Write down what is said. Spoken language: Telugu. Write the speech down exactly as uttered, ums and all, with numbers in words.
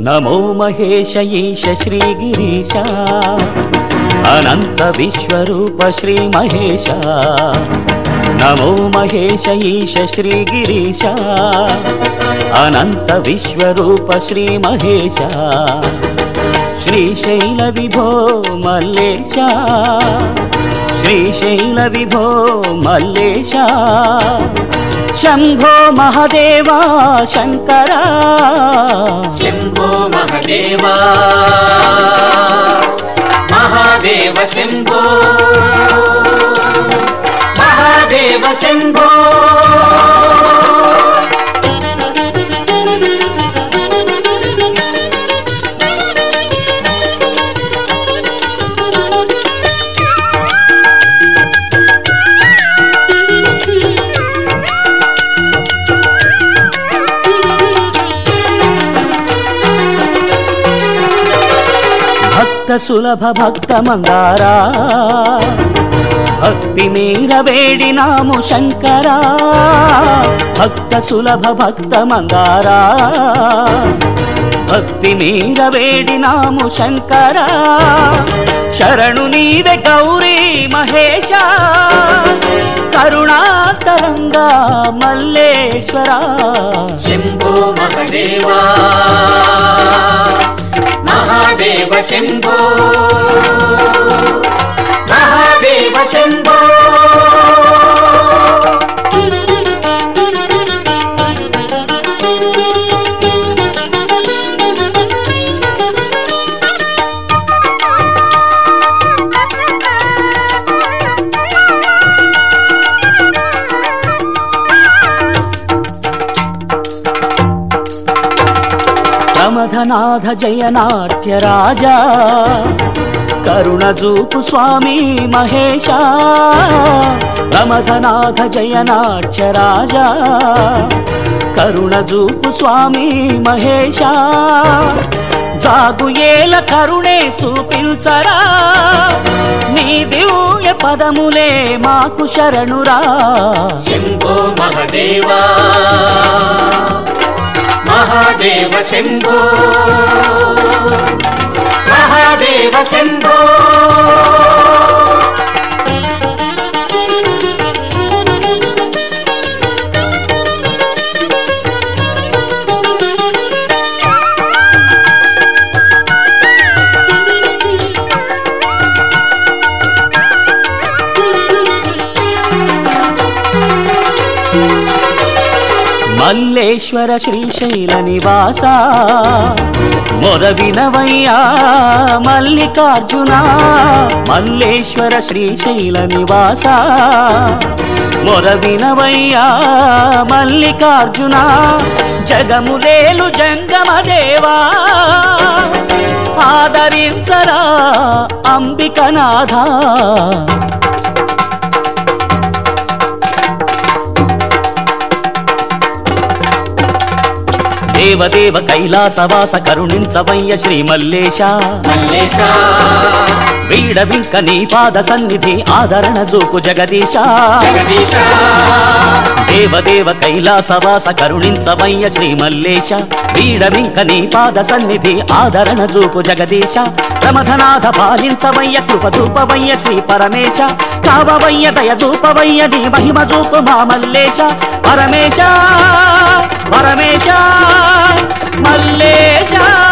नमो महेश ईश श्रीगिरीश अनंत विश्वरूप श्री महेश नमो महेश ईश श्रीगिरीश अनंत विश्वरूप श्री महेश श्रीशैल विभो मल्लेश श्रीशैल विभो मल्लेश शंभो महादेवा शंकरा शंभो महादेवा महादेव शंभो महादेव शंभो भक्त सुलभ भक्त मंदारा भक्ति मीर वेडी नामु शंकरा भक्त सुलभ भक्त मंदारा भक्ति मीर वेडी नामु शंकरा शरणु नीवे गौरी महेश करुणातरंगा मल्लेश्वरा शंभो महादेवा महादेव शंभो महादेव शंभो प्रमथनाथ जय नाट्य राजा करुणजूपु स्वामी महेश प्रमथनाथ जय नाट्य राजा करुणजूपु स्वामी महेश जागुयेल करुणे చూపించరా నీ దివ్య పదములే మాకు శరణురా शंभो महादेवा महादेव शंभो महादेव शंभो मल्लेश्वर श्रीशैल निवास मोरविनवय्या मल्लिकार्जुना मल्लेश्वर श्रीशैल निवास मोरविनवय्या मल्लिकार्जुना जगमुलेलु जंगम देवा आदरिंचरा अंबिकनाथा देवदेव कैलासवास करुणिंचवय्य श्री मल्लेश मल्लेश వీడవింక నీ పాద సన్నిధి ఆదరణ జూపు జగదీశ जगदीश దేవదేవ కైలాసవాస కరుణించవయ్య శ్రీ మల్లేశ వీడవింక నీ పాద సన్నిధి ఆదరణ జూపు జగదీశ ప్రమథనాథ పాలించవయ్య కృప చూపవయ్య శ్రీ పరమేశ కావవయ్య దయ చూపవయ్య నీ మహిమ చూపు మా మల్లేశ పరమేశ పరమేశ మల్లేశ